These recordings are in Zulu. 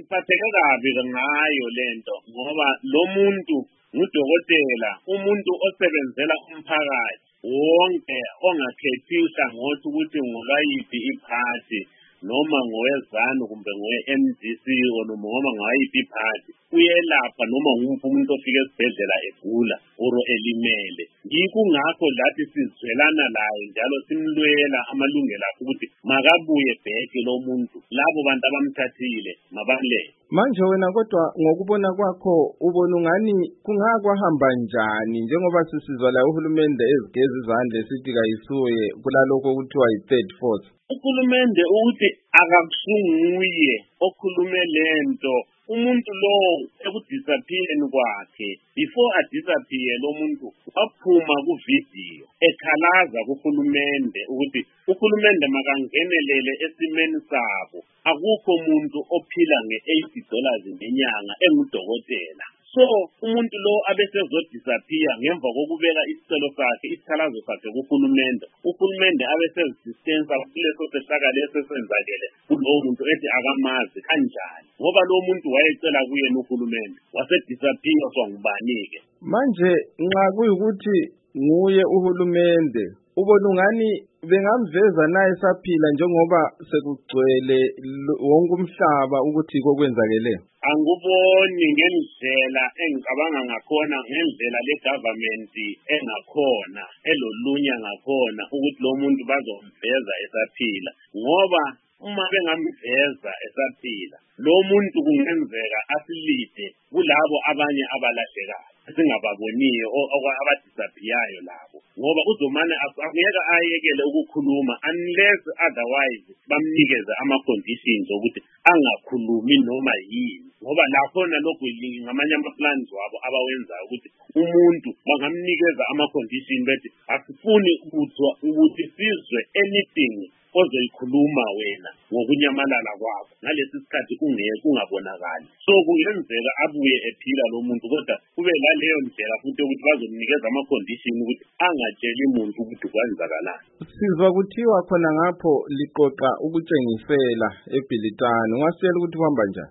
ngiphatheke kabi ngayo lento ngoba lo muntu ngudokotela, umuntu osebenzela umphakathi wonke ongakhethi uhlangothi ukuthi ngolwayiphi iphathi noma ngowezanu kumbe ngowe-MDC noma ngawayiphi iphathi uyelapha noma ngumuphi umuntu ofika esibhedlela egula oro elimele. Yikungakho lathi sizwelana laye njalo simlwela amalungelo akhe ukuthi makabuye bheke lo muntu, labo bantu abamthathile mabalele. Manje wena kodwa ngokubona kwakho ubona ungani kungakwahamba njani njengoba sisizwa la uhulumende ezigeza izandla esithi kayisuye kulalokho kuthiwa yi-third force? Uhulumende ukuthi akakusunguye okhulume lento, umuntu lo ekudisappeareni kwakhe before adisappear lo muntu waphuma kuvidiyo ekhalaza kuhulumende ukuthi uhulumende makangenelele esimeni sabo. Akukho umuntu ophila nge$80 ngenyanga engudokotela. So umuntu lo abesezodisappear ngemva kokubeka isicelo sakhe, isikhalazo sakhe kuhulumende, uhulumende abesezidistance kuleso sehlakalo esesenzakele kulowo muntu ethi akamazi kanjani ngoba lo muntu wayecela kuyena uhulumende wasedisappear swangubani-ke. Manje nxa kuyikuthi nguye uhulumende ubona ungani bengamveza naye saphila njengoba sekugcwele wonke umhlaba ukuthi kokwenzakele? Anguboni ngendlela engicabanga ngakhona, ngendlela le government engakhona elolunya ngakhona ukuthi lo muntu bazomveza esaphila, ngoba uma bengamveza esaphila lo muntu kungenzeka asilide kulabo abanye abalahlekayo singababoniyo abadisappeayo labo, ngoba uzomane akuyeka ayekele ukukhuluma unless otherwise bamnikeze ama-conditions ukuthi angakhulumi noma yini, ngoba lakhona lokhu ngamanye ama-plans wabo abawenzayo ukuthi umuntu bangamnikeza ama-condition bethi asifuni ukuthi sizwe anything ozoyikhuluma wena ngokunyamalala kwakho ngalesi sikhathi kungabonakali. So kungenzeka abuye ephila lo muntu kodwa kube ngaleyo ndlela futhi ukuthi bazomnikeza ama-condition ukuthi angatsheli umuntu ukuthi kwenzakalani. Sizwa kuthiwa khona ngapho liqoqa ukutshengisela eBhilitane, ungasitshela ukuthi kuhamba njani?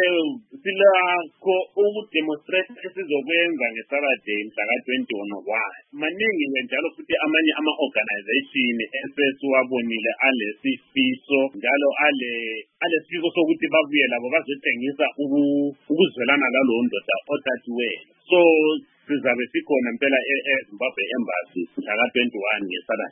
Silakho ukudemonstrate esizokwenza ngeSaturday mhla ka-21. Maningi njalo futhi amanye ama-organization esesiwabonile alesifiso njalo alesifiso sokuthi babuye labo bazotshengisa ukuzwelana lalowo ndoda othathiweyo. So sizabe sikhona mpela eZimbabwe Embassy mhla ka-21 ngeSaturday.